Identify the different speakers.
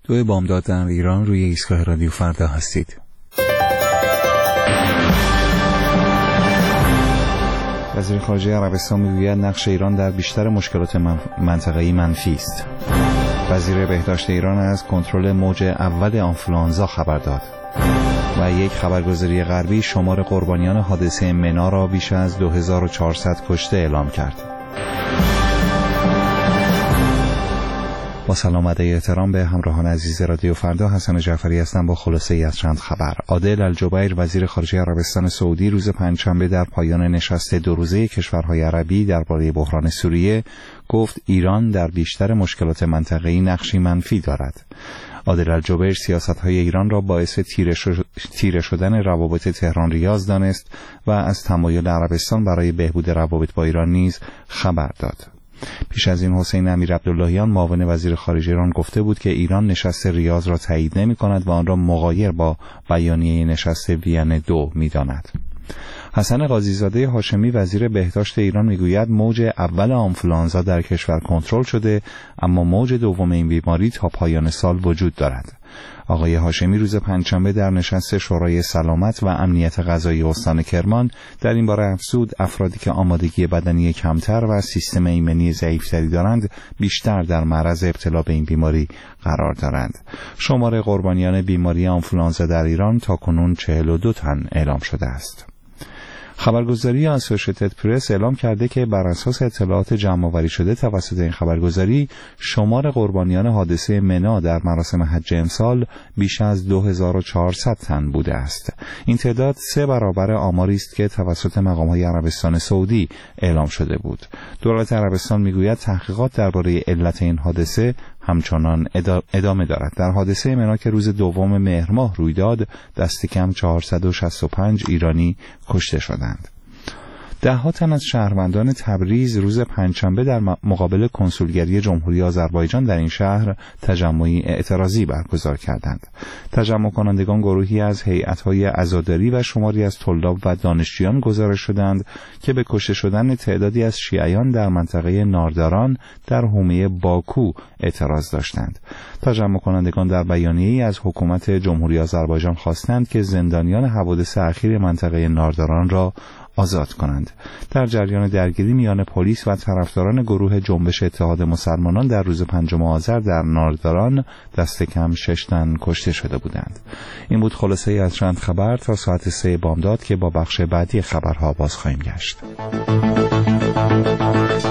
Speaker 1: 2 بامداد در ایران، روی ایستگاه رادیو فردا هستید. وزیر خارجه عربستان میگوید نقش ایران در بیشتر مشکلات منطقه‌ای منفی است. وزیر بهداشت ایران از کنترل موج اول آنفولانزا خبر داد. و یک خبرگزاری غربی شمار قربانیان حادثه منا را بیش از 2400 کشته اعلام کرد. با سلام و احترام به همراهان عزیز رادیو فردا، حسن جعفری هستم با خلاصه ای از چند خبر. عادل الجبیر وزیر خارجه عربستان سعودی روز پنجشنبه در پایان نشست 2 روزه کشورهای عربی درباره بحران سوریه گفت ایران در بیشتر مشکلات منطقه‌ای نقشی منفی دارد. عادل الجبیر سیاست‌های ایران را باعث تیره شدن روابط تهران ریاض دانست و از تمایل عربستان برای بهبود روابط با ایران نیز خبر داد. پیش از این حسین امیرعبداللهیان معاون وزیر خارجه ایران گفته بود که ایران نشست ریاض را تایید نمی‌کند و آن را مغایر با بیانیه نشست وین 2 می‌داند. حسن قاضیزاده هاشمی وزیر بهداشت ایران میگوید موج اول آنفولانزا در کشور کنترل شده، اما موج دوم این بیماری تا پایان سال وجود دارد. آقای هاشمی روز پنجشنبه در نشست شورای سلامت و امنیت غذایی استان کرمان در این باره افزود افرادی که آمادگی بدنی کمتر و سیستم ایمنی ضعیفتری دارند بیشتر در معرض ابتلا به این بیماری قرار دارند. شمار قربانیان بیماری آنفولانزا در ایران تاکنون 42 تن اعلام شده است. خبرگزاری اسوشیتد پرس اعلام کرده که بر اساس اطلاعات جمع‌آوری شده توسط این خبرگزاری شمار قربانیان حادثه منا در مراسم حج امسال بیش از 2400 تن بوده است. این تعداد 3 برابر آماری است که توسط مقام‌های عربستان سعودی اعلام شده بود. دولت عربستان میگوید تحقیقات درباره علت این حادثه همچنان ادامه دارد. در حادثه منا که روز 2 مهر ماه روی داد، دست کم 465 ایرانی کشته شدند. 10 تن از شهروندان تبریز روز پنجشنبه در مقابل کنسولگری جمهوری آذربایجان در این شهر تجمعی اعتراضی برگزار کردند. تجمع کنندگان گروهی از هیئت‌های عزاداری و شماری از طلاب و دانشجویان گزارش شدند که به کشته شدن تعدادی از شیعیان در منطقه نارداران در حومه باکو اعتراض داشتند. تجمع کنندگان در بیانیه‌ای از حکومت جمهوری آذربایجان خواستند که زندانیان حوادث اخیر منطقه نارداران را آزاد کنند. در جریان درگیری میان پلیس و طرفداران گروه جنبش اتحاد مسلمانان در روز 5 آذر در نارداران دست کم 6 تن کشته شده بودند. این بود خلاصه ای از چند خبر تا ساعت 3 بامداد که با بخش بعدی خبرها باز خواهیم گشت.